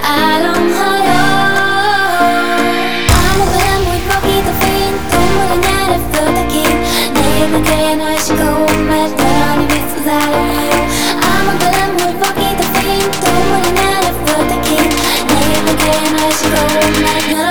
álomhajó. Álmokban úgy vakít a fény, tombol a nyár a földekén. Ne érdekeljen a sikó, mert találni visz az álomhajó. Álmokban úgy vakít a fény, tombol a nyár a földekén. Ne érdekeljen a sikó, mert